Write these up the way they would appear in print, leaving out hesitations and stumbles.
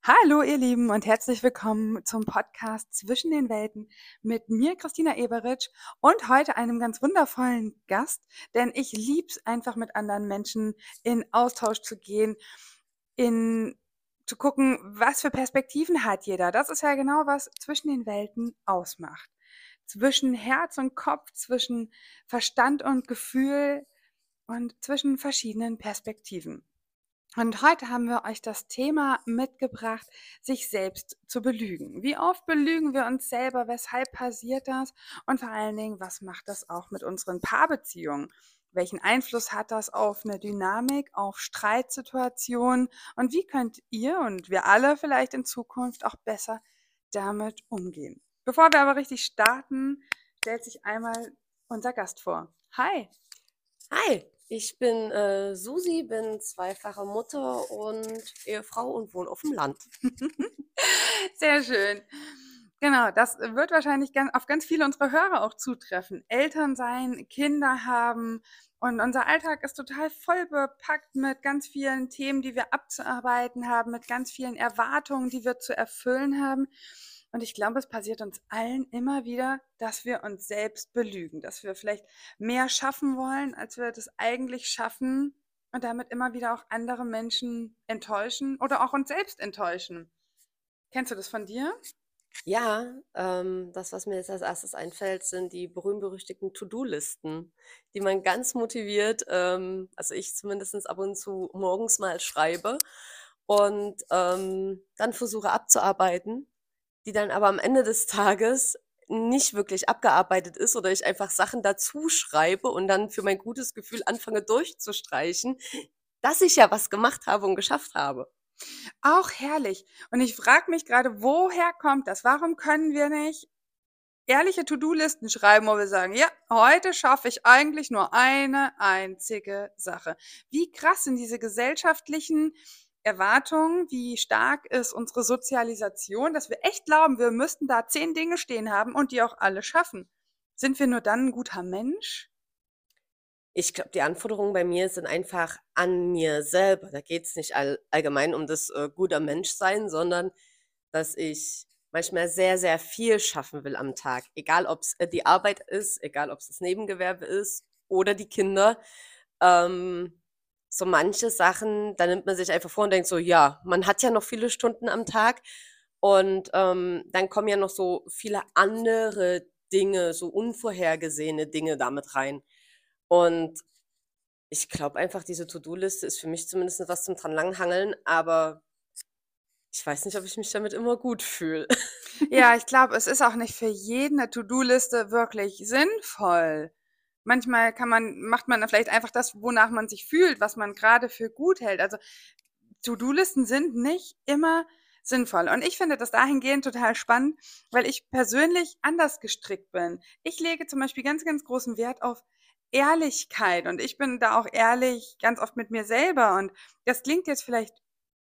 Hallo ihr Lieben und herzlich willkommen zum Podcast Zwischen den Welten mit mir, Christina Eberitsch, und heute einem ganz wundervollen Gast, denn ich lieb's einfach mit anderen Menschen in Austausch zu gehen, in zu gucken, was für Perspektiven hat jeder. Das ist ja genau, was zwischen den Welten ausmacht. Zwischen Herz und Kopf, zwischen Verstand und Gefühl und zwischen verschiedenen Perspektiven. Und heute haben wir euch das Thema mitgebracht, sich selbst zu belügen. Wie oft belügen wir uns selber? Weshalb passiert das? Und vor allen Dingen, was macht das auch mit unseren Paarbeziehungen? Welchen Einfluss hat das auf eine Dynamik, auf Streitsituationen? Und wie könnt ihr und wir alle vielleicht in Zukunft auch besser damit umgehen? Bevor wir aber richtig starten, stellt sich einmal unser Gast vor. Hi! Hi, ich bin Susi, bin zweifache Mutter und Ehefrau und wohne auf dem Land. Sehr schön. Genau, das wird wahrscheinlich auf ganz viele unserer Hörer auch zutreffen. Eltern sein, Kinder haben und unser Alltag ist total voll bepackt mit ganz vielen Themen, die wir abzuarbeiten haben, mit ganz vielen Erwartungen, die wir zu erfüllen haben. Und ich glaube, es passiert uns allen immer wieder, dass wir uns selbst belügen, dass wir vielleicht mehr schaffen wollen, als wir das eigentlich schaffen und damit immer wieder auch andere Menschen enttäuschen oder auch uns selbst enttäuschen. Kennst du das von dir? Ja, das, was mir jetzt als erstes einfällt, sind die berühmt-berüchtigten To-Do-Listen, die man ganz motiviert, also ich zumindest ab und zu morgens mal schreibe und dann versuche abzuarbeiten, die dann aber am Ende des Tages nicht wirklich abgearbeitet ist oder ich einfach Sachen dazu schreibe und dann für mein gutes Gefühl anfange durchzustreichen, dass ich ja was gemacht habe und geschafft habe. Auch herrlich. Und ich frage mich gerade, woher kommt das? Warum können wir nicht ehrliche To-Do-Listen schreiben, wo wir sagen, ja, heute schaffe ich eigentlich nur eine einzige Sache. Wie krass sind diese gesellschaftlichen Erwartungen, wie stark ist unsere Sozialisation, dass wir echt glauben, wir müssten da 10 Dinge stehen haben und die auch alle schaffen. Sind wir nur dann ein guter Mensch? Ich glaube, die Anforderungen bei mir sind einfach an mir selber. Da geht's nicht allgemein um das guter Menschsein, sondern dass ich manchmal sehr, sehr viel schaffen will am Tag. Egal, ob es die Arbeit ist, egal, ob es das Nebengewerbe ist oder die Kinder. Ähm, so manche Sachen, da nimmt man sich einfach vor und denkt so, ja, man hat ja noch viele Stunden am Tag und dann kommen ja noch so viele andere Dinge, so unvorhergesehene Dinge damit rein. Und ich glaube einfach, diese To-do-Liste ist für mich zumindest was zum dran langhangeln, aber ich weiß nicht, ob ich mich damit immer gut fühle. Ja, ich glaube, es ist auch nicht für jeden 'ne To-do-Liste wirklich sinnvoll. Manchmal macht man da vielleicht einfach das, wonach man sich fühlt, was man gerade für gut hält. Also, To-do-Listen sind nicht immer sinnvoll. Und ich finde das dahingehend total spannend, weil ich persönlich anders gestrickt bin. Ich lege zum Beispiel ganz, ganz großen Wert auf Ehrlichkeit und ich bin da auch ehrlich ganz oft mit mir selber und das klingt jetzt vielleicht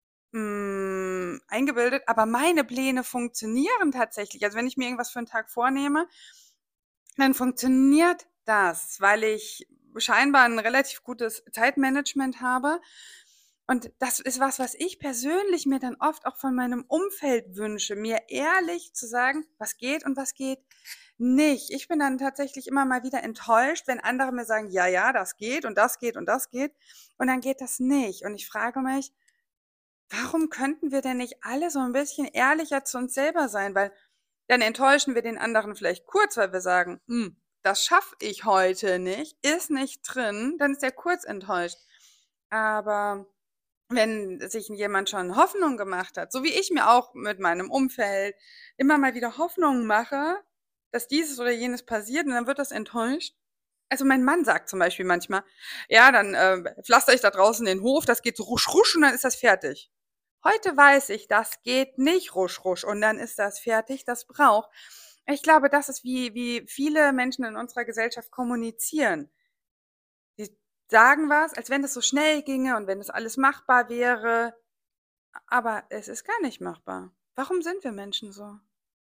eingebildet, aber meine Pläne funktionieren tatsächlich. Also, wenn ich mir irgendwas für 'n Tag vornehme, dann funktioniert das, weil ich scheinbar 'n relativ gutes Zeitmanagement habe. Und das ist was, was ich persönlich mir dann oft auch von meinem Umfeld wünsche, mir ehrlich zu sagen, was geht und was geht nicht. Ich bin dann tatsächlich immer mal wieder enttäuscht, wenn andere mir sagen: „Ja, ja, das geht und das geht und das geht“, und dann geht das nicht. Und ich frage mich: Warum könnten wir denn nicht alle so ein bisschen ehrlicher zu uns selber sein? Weil dann enttäuschen wir den anderen vielleicht kurz, weil wir sagen: das schaffe ich heute nicht, ist nicht drin“, dann ist er kurz enttäuscht. Aber wenn sich jemand schon Hoffnung gemacht hat, so wie ich mir auch mit meinem Umfeld immer mal wieder Hoffnungen mache, dass dieses oder jenes passiert und dann wird das enttäuscht. Also, mein Mann sagt zum Beispiel manchmal: „Ja, dann, pflastere ich da draußen den Hof, das geht so rusch, rusch und dann ist das fertig.“ Heute weiß ich, das geht nicht rusch, rusch und dann ist das fertig, das braucht. Ich glaube, das ist, wie viele Menschen in unserer Gesellschaft kommunizieren. Die sagen was, als wenn das so schnell ginge und wenn das alles machbar wäre, aber es ist gar nicht machbar. Warum sind wir Menschen so?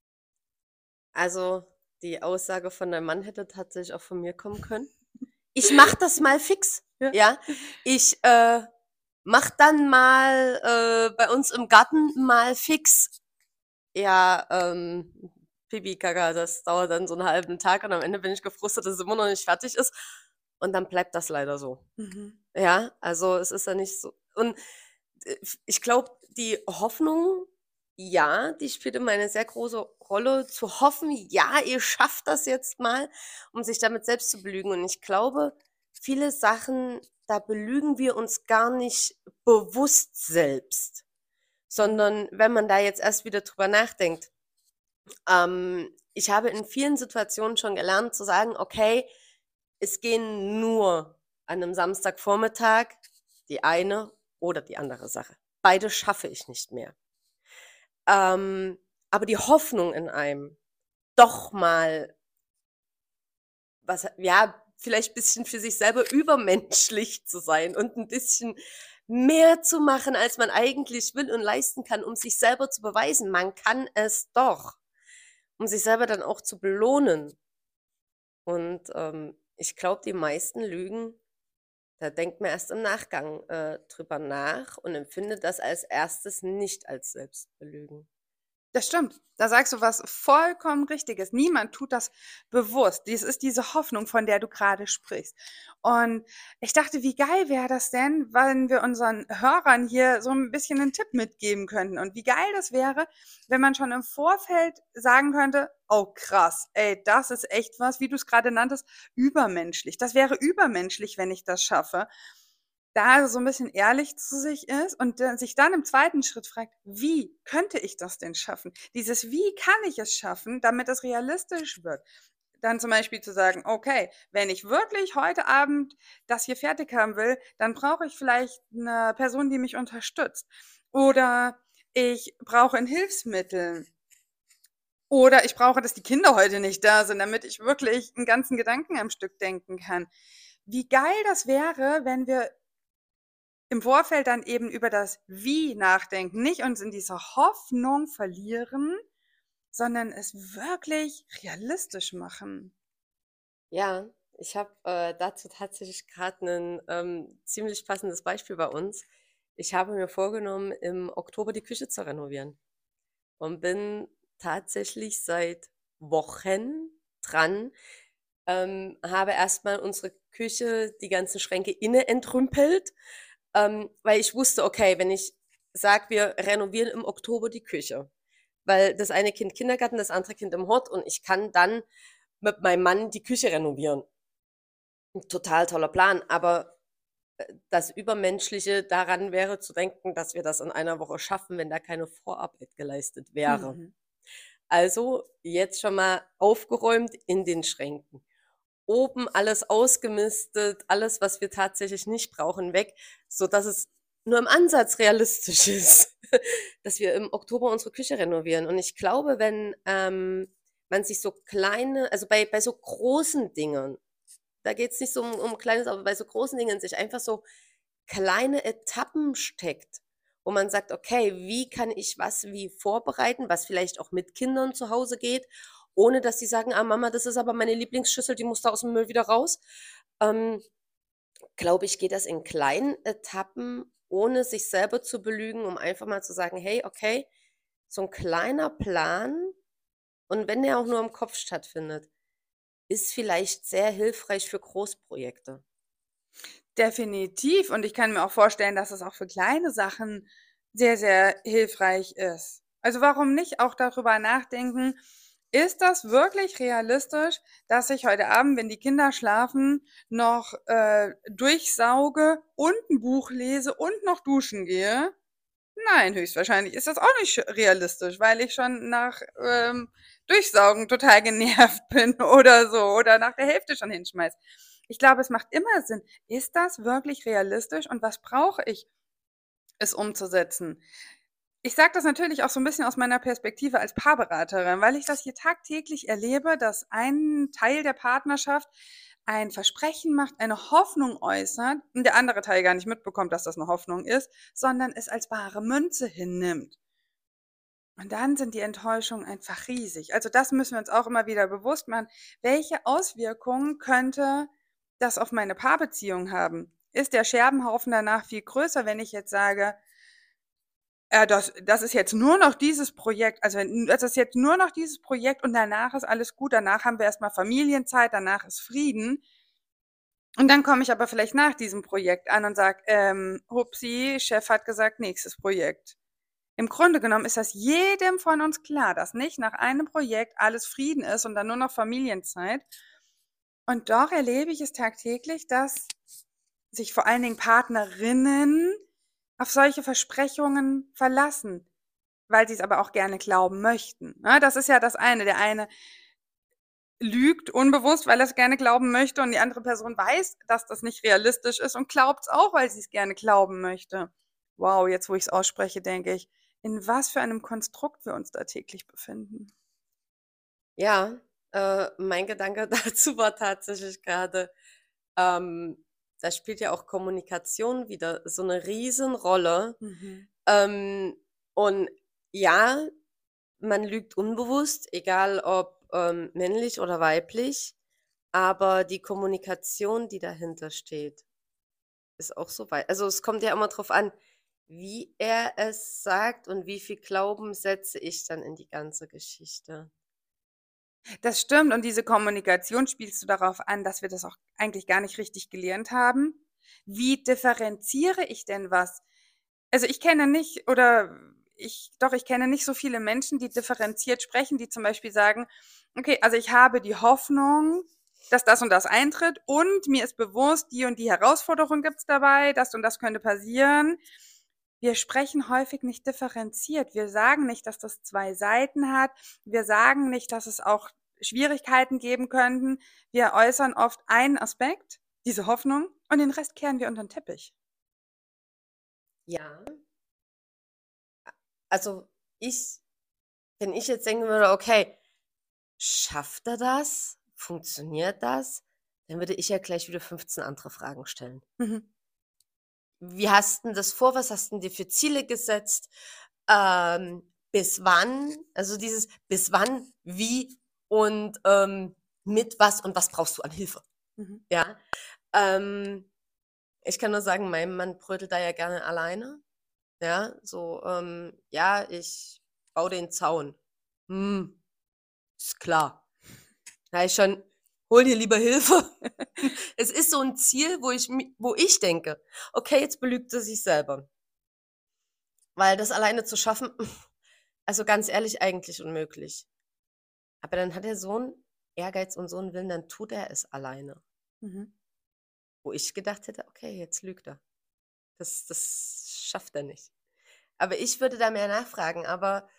Also, die Aussage von deinem Mann hätte tatsächlich auch von mir kommen können. Ich mache das mal fix, Ja. ja? Ich, mach dann mal bei uns im Garten mal fix. Ja, Pipi, Kaka, das dauert dann so einen halben Tag und am Ende bin ich gefrustet, dass es immer noch nicht fertig ist und dann bleibt das leider so. Mhm. Ja, also es ist ja nicht so und, ich glaube, die Hoffnung, ja, die spielt immer eine sehr große Rolle, zu hoffen: „Ja, ihr schafft das jetzt mal“, um sich damit selbst zu belügen. Und ich glaube, viele Sachen, da belügen wir uns gar nicht bewusst selbst, Mhm. sondern wenn man da jetzt erst wieder drüber nachdenkt. Ich habe in vielen Situationen schon gelernt zu sagen: „Okay, es gehen nur an 'nem Samstagvormittag die eine oder die andere Sache. Beide schaffe ich nicht mehr.“ Aber die Hoffnung in einem, doch mal was ja, vielleicht bisschen für sich selber übermenschlich zu sein und 'n bisschen mehr zu machen, als man eigentlich will und leisten kann, um sich selber zu beweisen, man kann es doch, um sich selber dann auch zu belohnen. Und, ich glaube, die meisten Lügen, da denkt man erst im Nachgang, drüber nach und empfindet das als Erstes nicht als Selbstbelügen. Das stimmt. Da sagst du was vollkommen Richtiges. Niemand tut das bewusst. Dies ist diese Hoffnung, von der du gerade sprichst. Und ich dachte, wie geil wäre das denn, wenn wir unseren Hörern hier so ein bisschen 'nen Tipp mitgeben könnten. Und wie geil das wäre, wenn man schon im Vorfeld sagen könnte: „Oh krass, ey, das ist echt was“, wie du es gerade nanntest, übermenschlich. Das wäre übermenschlich, wenn ich das schaffe. Da so 'n bisschen ehrlich zu sich ist und dann sich dann im zweiten Schritt fragt: „Wie könnte ich das denn schaffen?“ Dieses „Wie kann ich es schaffen“, damit es realistisch wird. Dann zum Beispiel zu sagen: „Okay, wenn ich wirklich heute Abend das hier fertig haben will, dann brauche ich vielleicht 'ne Person, die mich unterstützt. Oder ich brauche 'n Hilfsmittel. Oder ich brauche, dass die Kinder heute nicht da sind, damit ich wirklich 'n ganzen Gedanken am Stück denken kann.“ Wie geil das wäre, wenn wir im Vorfeld dann eben über das Wie nachdenken, nicht uns in dieser Hoffnung verlieren, sondern es wirklich realistisch machen. Ja, ich habe, dazu tatsächlich gerade ein ziemlich passendes Beispiel bei uns. Ich habe mir vorgenommen, im Oktober die Küche zu renovieren und bin tatsächlich seit Wochen dran, habe erstmal unsere Küche, die ganzen Schränke entrümpelt, weil ich wusste, okay, wenn ich sage, wir renovieren im Oktober die Küche, weil das eine Kind Kindergarten, das andere Kind im Hort und ich kann dann mit meinem Mann die Küche renovieren. 'N total toller Plan, aber, das Übermenschliche daran wäre zu denken, dass wir das in einer Woche schaffen, wenn da keine Vorarbeit geleistet wäre. Mhm. Also, jetzt schon mal aufgeräumt in den Schränken. Oben alles ausgemistet, alles, was wir tatsächlich nicht brauchen, weg, sodass es nur im Ansatz realistisch ist, dass wir im Oktober unsere Küche renovieren. Und ich glaube, wenn, man sich so kleine also, bei so großen Dingen, da geht's nicht so um Kleines, aber bei so großen Dingen sich einfach so kleine Etappen steckt, wo man sagt: „Okay, wie kann ich was wie vorbereiten“, was vielleicht auch mit Kindern zu Hause geht, ohne dass die sagen: „Ah, Mama, das ist aber meine Lieblingsschüssel, die muss da aus'm Müll wieder raus.“ Ähm, glaube ich, geht das in kleinen Etappen, ohne sich selber zu belügen, um einfach mal zu sagen: „Hey, okay, so 'n kleiner Plan“ und wenn der auch nur im Kopf stattfindet, ist vielleicht sehr hilfreich für Großprojekte. Definitiv. Und ich kann mir auch vorstellen, dass es auch für kleine Sachen sehr, sehr hilfreich ist. Also warum nicht auch darüber nachdenken, ist das wirklich realistisch, dass ich heute Abend, wenn die Kinder schlafen, noch durchsauge und ein Buch lese und noch duschen gehe? Nein, höchstwahrscheinlich ist das auch nicht realistisch, weil ich schon nach Durchsaugen total genervt bin oder so oder nach der Hälfte schon hinschmeiße. Ich glaube, es macht immer Sinn. Ist das wirklich realistisch und was brauche ich, es umzusetzen? Ich sage das natürlich auch so ein bisschen aus meiner Perspektive als Paarberaterin, weil ich das hier tagtäglich erlebe, dass ein Teil der Partnerschaft ein Versprechen macht, eine Hoffnung äußert und der andere Teil gar nicht mitbekommt, dass das eine Hoffnung ist, sondern es als bare Münze hinnimmt. Und dann sind die Enttäuschungen einfach riesig. Also, das müssen wir uns auch immer wieder bewusst machen. Welche Auswirkungen könnte das auf meine Paarbeziehung haben? ist der Scherbenhaufen danach viel größer, wenn ich jetzt sage, das ist jetzt nur noch dieses Projekt, also das ist jetzt nur noch dieses Projekt und danach ist alles gut, danach haben wir erstmal Familienzeit, danach ist Frieden. Und dann komme ich aber vielleicht nach diesem Projekt an und sage, Hupsi, Chef hat gesagt, nächstes Projekt. Im Grunde genommen ist das jedem von uns klar, dass nicht nach einem Projekt alles Frieden ist und dann nur noch Familienzeit. Und doch erlebe ich es tagtäglich, dass sich vor allen Dingen Partnerinnen auf solche Versprechungen verlassen, weil sie es aber auch gerne glauben möchten. Ne? Das ist ja das eine. Der eine lügt unbewusst, weil er es gerne glauben möchte und die andere Person weiß, dass das nicht realistisch ist und glaubt es auch, weil sie es gerne glauben möchte. Wow, jetzt wo ich es ausspreche, denke ich, in was für einem Konstrukt wir uns da täglich befinden. Ja, mein Gedanke dazu war tatsächlich gerade, ähm, da spielt ja auch Kommunikation wieder so eine Riesenrolle. Mhm. Und ja, man lügt unbewusst, egal ob, männlich oder weiblich, aber die Kommunikation, die dahinter steht, ist auch so weit, also, es kommt ja immer drauf an, wie er es sagt und wie viel Glauben setze ich dann in die ganze Geschichte. Das stimmt und diese Kommunikation spielst du darauf an, dass wir das auch eigentlich gar nicht richtig gelernt haben. Wie differenziere ich denn was? Also, ich kenne nicht oder ich kenne nicht so viele Menschen, die differenziert sprechen, die zum Beispiel sagen: „Okay, also ich habe die Hoffnung, dass das und das eintritt und mir ist bewusst, die und die Herausforderung gibt's dabei, das und das könnte passieren.“ Wir sprechen häufig nicht differenziert. Wir sagen nicht, dass das 2 Seiten hat. Wir sagen nicht, dass es auch Schwierigkeiten geben könnten. Wir äußern oft einen Aspekt, diese Hoffnung, und den Rest kehren wir unter den Teppich. Ja, also, ich wenn ich jetzt denken würde: „Okay, schafft er das? Funktioniert das?“ Dann würde ich ja gleich wieder 15 andere Fragen stellen. Mhm. Wie hast 'n das vor? Was hast 'n dir für Ziele gesetzt? Bis wann? Also, dieses bis wann, wie und, mit was und was brauchst du an Hilfe? Mhm. Ja? Ähm, ich kann nur sagen, mein Mann brödelt da ja gerne alleine, ja, so, „Ja, ich baue den Zaun.“ „Hm, ist klar.“ Da ich schon: „Hol dir lieber Hilfe.“ Es ist so 'n Ziel, wo ich denke: „Okay, jetzt belügt er sich selber.“ Weil das alleine zu schaffen, also, ganz ehrlich, eigentlich unmöglich. Aber dann hat er so 'n Ehrgeiz und so 'n Willen, dann tut er es alleine. Mhm. Wo ich gedacht hätte: „Okay, jetzt lügt er. Das schafft er nicht.“ Aber ich würde da mehr nachfragen, aber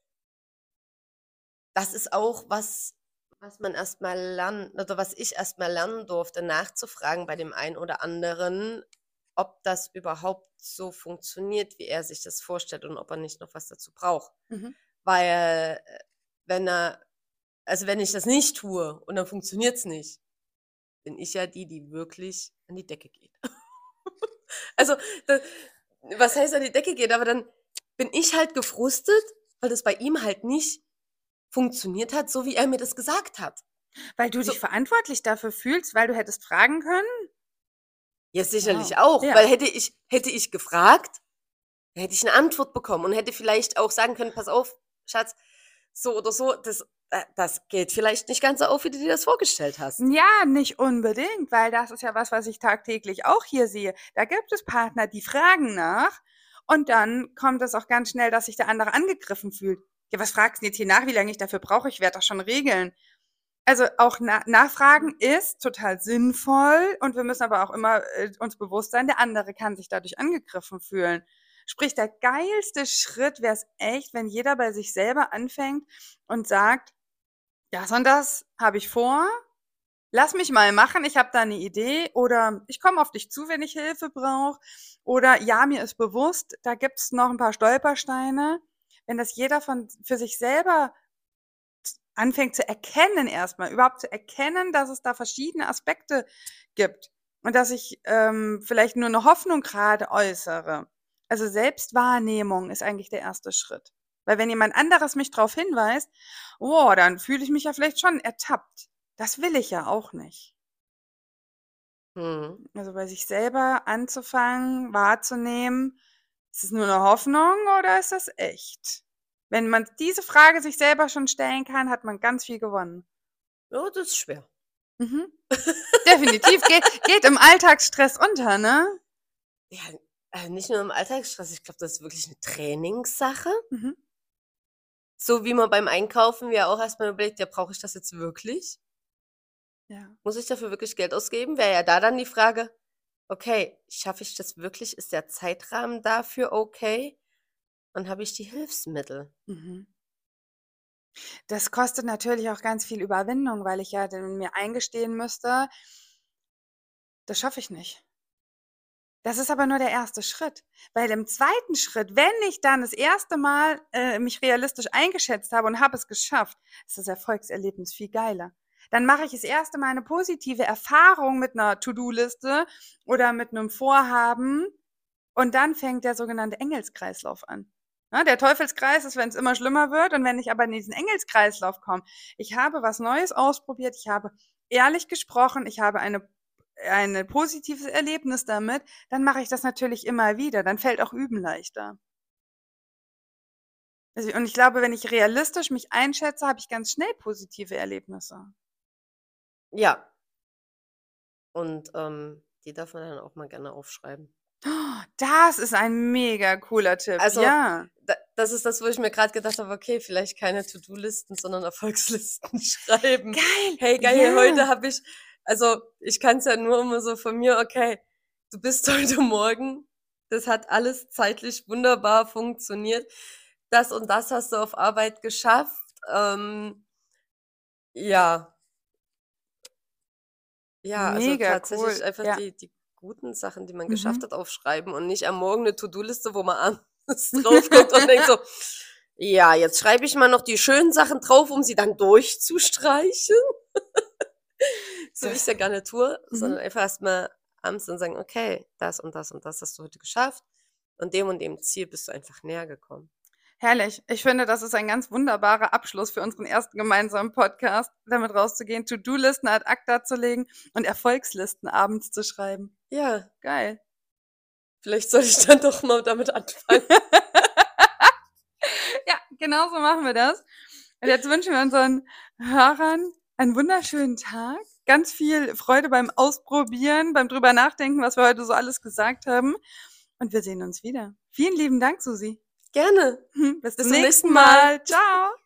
das ist auch was man erst mal lernen oder was ich erst mal lernen durfte, nachzufragen bei dem einen oder anderen, ob das überhaupt so funktioniert, wie er sich das vorstellt und ob er nicht noch was dazu braucht. Mhm. Weil, wenn er wenn ich das nicht tue und dann funktioniert's nicht, bin ich ja die, die wirklich an die Decke geht. Also, da was heißt an die Decke geht, aber dann bin ich halt gefrustet, weil das bei ihm halt nicht funktioniert hat, so wie er mir das gesagt hat. Weil du So, dich verantwortlich dafür fühlst, weil du hättest fragen können? ja, Wow. sicherlich auch, Ja. weil hätte ich gefragt, hätte ich 'ne Antwort bekommen und hätte vielleicht auch sagen können: „Pass auf, Schatz, so oder so, das geht vielleicht nicht ganz so auf, wie du dir das vorgestellt hast.“ Ja, nicht unbedingt, weil das ist ja was, was ich tagtäglich auch hier sehe. Da gibt es Partner, die fragen nach und dann kommt es auch ganz schnell, dass sich der andere angegriffen fühlt. „Ja, was fragst 'n jetzt hier nach, wie lange ich dafür brauche? Ich werde das schon regeln.“ Also, auch Nachfragen ist total sinnvoll und wir müssen aber auch immer, uns bewusst sein, der andere kann sich dadurch angegriffen fühlen. Sprich, der geilste Schritt wäre es echt, wenn jeder bei sich selber anfängt und sagt: „Das und das habe ich vor. Lass mich mal machen, ich habe da 'ne Idee“ oder „Ich komme auf dich zu, wenn ich Hilfe brauche“ oder „Ja, mir ist bewusst, da gibt's noch 'n paar Stolpersteine.“ Wenn das jeder von für sich selber anfängt zu erkennen erst mal, überhaupt zu erkennen, dass es da verschiedene Aspekte gibt und dass ich, vielleicht nur 'ne Hoffnung grade äußere. Also, Selbstwahrnehmung ist eigentlich der erste Schritt. Weil wenn jemand anderes mich drauf hinweist, oh, dann fühle ich mich ja vielleicht schon ertappt. Das will ich ja auch nicht. Mhm. Also bei sich selber anzufangen, wahrzunehmen, ist es nur eine Hoffnung oder ist das echt? Wenn man diese Frage sich selber schon stellen kann, hat man ganz viel gewonnen. Ja, das ist schwer. Mhm. Definitiv, geht im Alltagsstress unter, ne? Ja, nicht nur im Alltagsstress, ich glaube, das ist wirklich eine Trainingssache. Mhm. So wie man beim Einkaufen ja auch erst mal überlegt: „Ja, brauche ich das jetzt wirklich? Ja. Muss ich dafür wirklich Geld ausgeben?“ Wäre ja da dann die Frage: „Okay, schaffe ich das wirklich? Ist der Zeitrahmen dafür okay? Und habe ich die Hilfsmittel?“ Mhm. Das kostet natürlich auch ganz viel Überwindung, weil ich ja dann mir eingestehen müsste, das schaffe ich nicht. Das ist aber nur der erste Schritt, weil im zweiten Schritt, wenn ich dann das erste Mal, mich realistisch eingeschätzt habe und habe es geschafft, ist das Erfolgserlebnis viel geiler. Dann mache ich das erste Mal eine positive Erfahrung mit einer To-do-Liste oder mit einem Vorhaben und dann fängt der sogenannte Engelskreislauf an. Ne, der Teufelskreis ist, wenn es immer schlimmer wird und wenn ich aber in diesen Engelskreislauf komme, ich habe was Neues ausprobiert, ich habe ehrlich gesprochen, ich habe ein positives Erlebnis damit, dann mache ich das natürlich immer wieder. Dann fällt auch Üben leichter. Also, und ich glaube, wenn ich realistisch mich einschätze, habe ich ganz schnell positive Erlebnisse. Ja, und, die darf man dann auch mal gerne aufschreiben. Oh, das ist ein mega cooler Tipp. Also, Ja. das ist das, wo ich mir gerade gedacht habe: „Okay, vielleicht keine To-do-Listen, sondern Erfolgslisten schreiben.“ Geil. Hey, geil, heute Ja. habe ich also, ich kann es ja nur immer so von mir: „Okay, du bist heute Morgen das hat alles zeitlich wunderbar funktioniert. Das und das hast du auf Arbeit geschafft.“ Ja, ja, also Mega tatsächlich cool. einfach Ja. die guten Sachen, die man geschafft Mhm. hat, aufschreiben und nicht am Morgen 'ne To-do-Liste, wo man abends drauf guckt und denkt so: „Ja, jetzt schreibe ich mal noch die schönen Sachen drauf, um sie dann durchzustreichen.“ So wie ich's Das ja gerne tue, sondern mhm. einfach erst mal abends dann sagen: „Okay, das und das und das hast du heute geschafft und dem Ziel bist du einfach näher gekommen.“ Herrlich. Ich finde, das ist ein ganz wunderbarer Abschluss für unseren ersten gemeinsamen Podcast, damit rauszugehen, To-do-Listen ad acta zu legen und Erfolgslisten abends zu schreiben. Ja, Geil. vielleicht sollte ich dann doch mal damit anfangen. Ja, genau so machen wir das. Und jetzt wünschen wir unseren Hörern einen wunderschönen Tag, ganz viel Freude beim Ausprobieren, beim drüber nachdenken, was wir heute so alles gesagt haben. Und wir sehen uns wieder. Vielen lieben Dank, Susi. Gerne. Bis Bis zum zum nächsten nächsten Mal. Mal. Ciao.